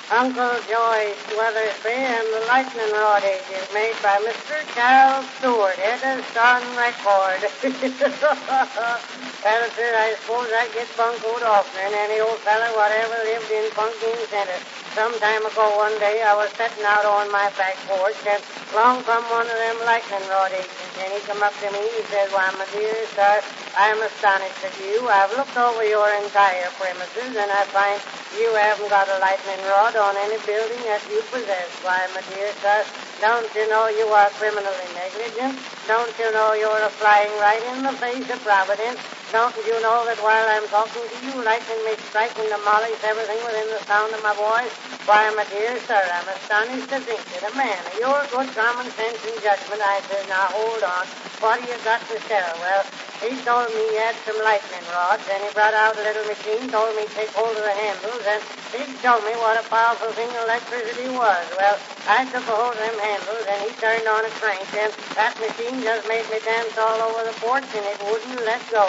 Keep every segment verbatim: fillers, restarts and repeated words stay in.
Uncle Joyce Weathersby and the Lightning Rod Agent, made by Mister Charles Stewart. It is on record. Well, sir, I suppose I get buncoed oftener than any old fella whatever lived in Punkin Center. Some time ago one day I was sitting out on my back porch, and along come one of them lightning rod agents, and he come up to me. He says, "Why, my dear sir, I'm astonished at you. I've looked over your entire premises, and I find you haven't got a lightning rod on any building that you possess. Why, my dear sir, don't you know you are criminally negligent? Don't you know you're a flying right in the face of Providence? Don't you know that while I'm talking to you, lightning may strike and demolish everything within the sound of my voice? Why, my dear sir, I'm astonished to think that a man of your good common sense and judgment," I says, "now hold on. What do you got to sell?" Well, he told me he had some lightning rods, and he brought out a little machine, told me to take hold of the handles, and he told me what a powerful thing electricity was. Well, I took a hold of them handles, and he turned on a crank, and that machine just made me dance all over the porch, and it wouldn't let go.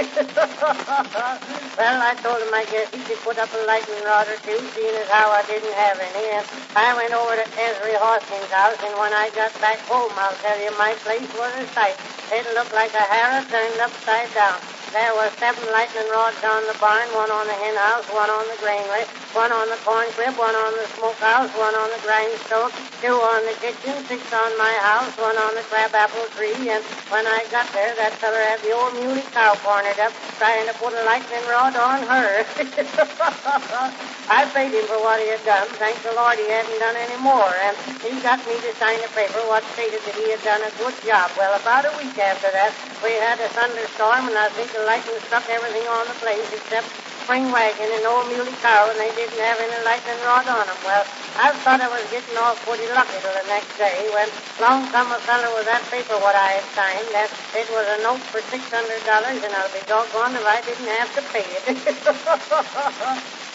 Well, I told him I guess he could put up a lightning rod or two, seeing as how I didn't have any, and I went over to Ezra Hoskins' house, and when I got back home, I'll tell you, my place was a sight. It looked like a harrow turned upside down. There were seven lightning rods on the barn, one on the hen house, one on the granary, one on the corn crib, one on the smokehouse, one on the grindstone, two on the kitchen, six on my house, one on the crabapple tree, and when I got there, that feller had the old muley cow cornered up, trying to put a lightning rod on her. I paid him for what he had done. Thank the Lord he hadn't done any more, and he got me to sign a paper what stated that he had done a good job. Well, about a week after that, we had a thunderstorm, and I think the lightning struck everything on the place except spring wagon and old muley cow, and they didn't have any lightning rod on them. Well, I thought I was getting off pretty lucky till the next day when along come a fellow with that paper what I had signed, that it was a note for six hundred dollars, and I'll be doggone if I didn't have to pay it.